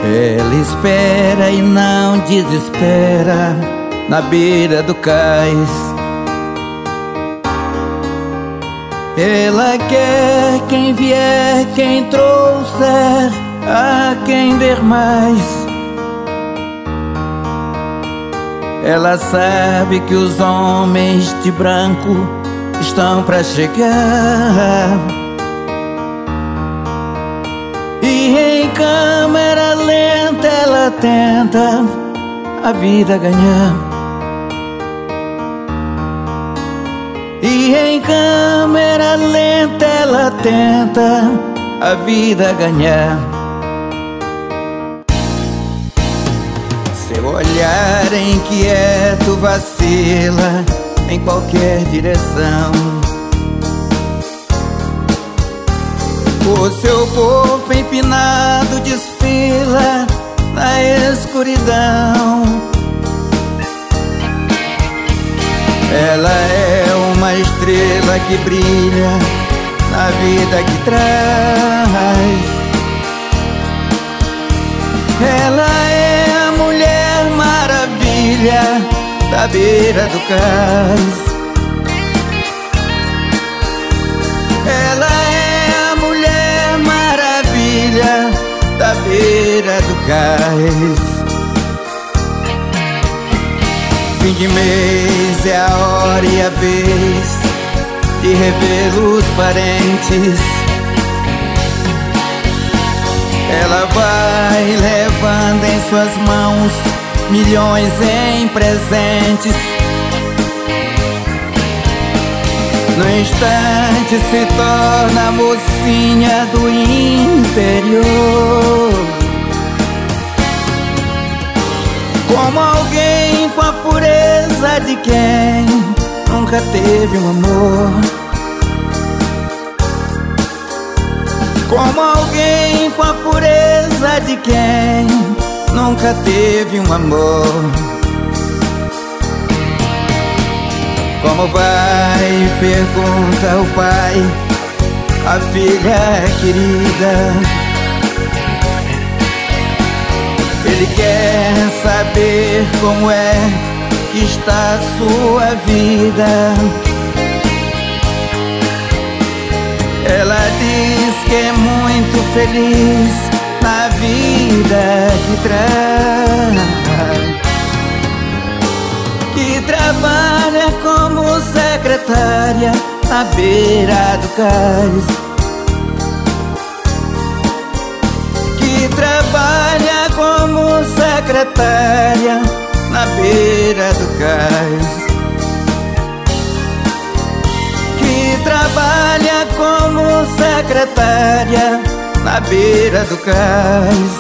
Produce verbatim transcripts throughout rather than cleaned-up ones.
Ela espera e não desespera na beira do cais. Ela quer quem vier, quem trouxer, a quem der mais. Ela sabe que os homens de branco estão pra chegar, e em câmera lenta ela tenta a vida ganhar. E em câmera lenta ela tenta a vida ganhar. Seu olhar inquieto vacila em qualquer direção. O seu corpo empinado desfila na escuridão. Ela é uma estrela que brilha na vida que traz. Ela é a Mulher Maravilha da beira do cais. Ela é a Mulher Maravilha da beira do cais. Fim de mês é a hora e a vez de rever os parentes. Ela vai levando em suas mãos milhões em presentes. No instante se torna a mocinha do interior, como alguém com a pureza de quem nunca teve um amor. Como alguém com a pureza de quem nunca teve um amor. Como vai? Pergunta o pai, a filha querida. Ele quer saber como é que está a sua vida. Ela diz que é muito feliz na vida que traz, que trabalha como secretária na beira do cais, que trabalha como secretária na beira do cais, que trabalha como secretária na beira do cais,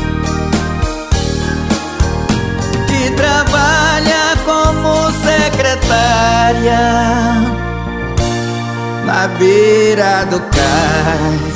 que trabalha como secretária na beira do cais.